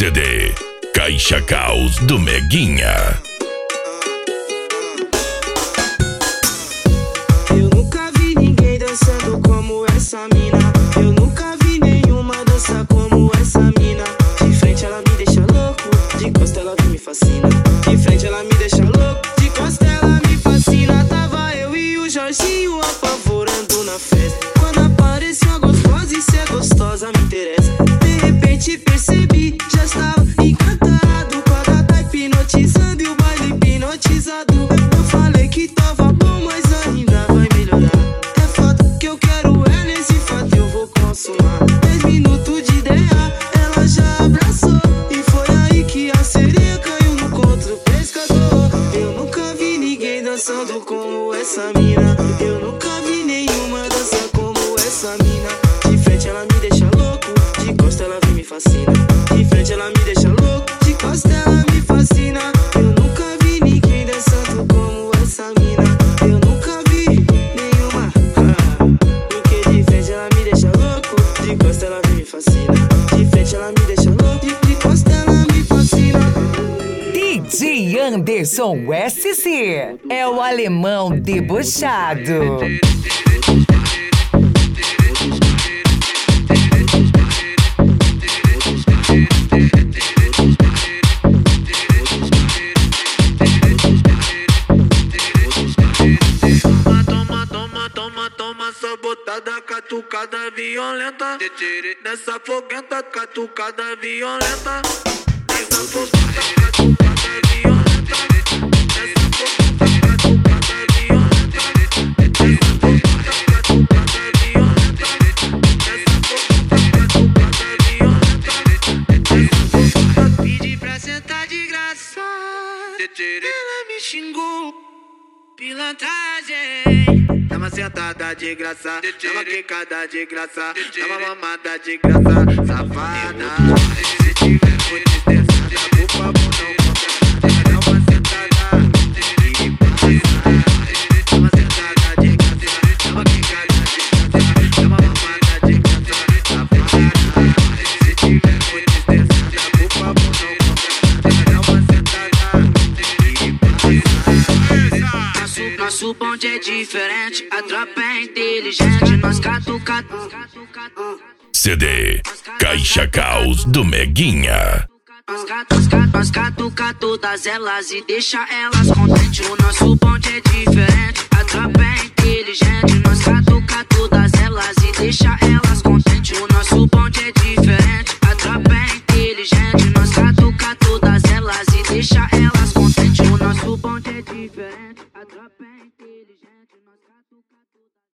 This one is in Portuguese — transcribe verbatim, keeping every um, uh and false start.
C D Caixa Caos do Meguinha. Eu nunca vi ninguém dançando como essa mina. Eu nunca vi nenhuma dança como essa mina. De frente ela me deixa louco, de costa ela me fascina. De frente ela me deixa louco, de costa ela me fascina. Tava eu e o Jorginho apavorando na festa. Quando apareceu a gostosa e se é gostosa me interessa. De repente percebi, já estava encantado com a gata hipnotizando e o baile hipnotizado. Eu falei que tava bom, mas ainda vai melhorar. É fato que eu quero, é nesse fato eu vou consumar. Dez minutos de ideia, ela já abraçou. E foi aí que a sereia caiu no contra o pescador. Eu nunca vi ninguém dançando como essa mina. Eu nunca vi nenhuma dança como essa mina. De frente ela me deixa louco, de costa ela vem me fascina. De frente ela me deixa louco, de costa ela me fascina. Eu nunca vi ninguém dançando como essa mina. Eu nunca vi nenhuma. Porque de frente ela me deixa louco, de costa ela vem me fascina. De frente ela me deixa louco, de, de costa ela me fascina. D J Anderson S C é o alemão debochado. Botada, catucada violenta. Nessa foguenta, catucada violenta. Nessa foguenta, catucada violenta. Nessa foguenta, catucada violenta. Nessa foguenta, catucada violenta. Nessa foguenta, catucada violenta. Pedi pra sentar de graça. Ela me xingou. Pilantragem. Dá uma sentada de graça, dá uma quicada de graça, dá uma mamada de graça, safada. Se tiver muito estressada, por favor não compra. Dá uma sentada e passa. Dá uma sentada de graça, dá uma quicada de graça, dá uma mamada de graça, safada. Se tiver muito estressada, por favor não compra. Dá uma sentada e passa. Nosso bonde é diferente, a tropa é inteligente, nós catuca. C D Caixa Caos do Meguinha. Nós catuca todas elas e deixa elas contentes. O nosso bonde é diferente, a tropa é inteligente, nós catuca todas elas e deixa elas contentes. O nosso bonde é diferente, a tropa é inteligente, nós catuca todas elas e deixa elas contentes. O nosso bonde é diferente, a tropa é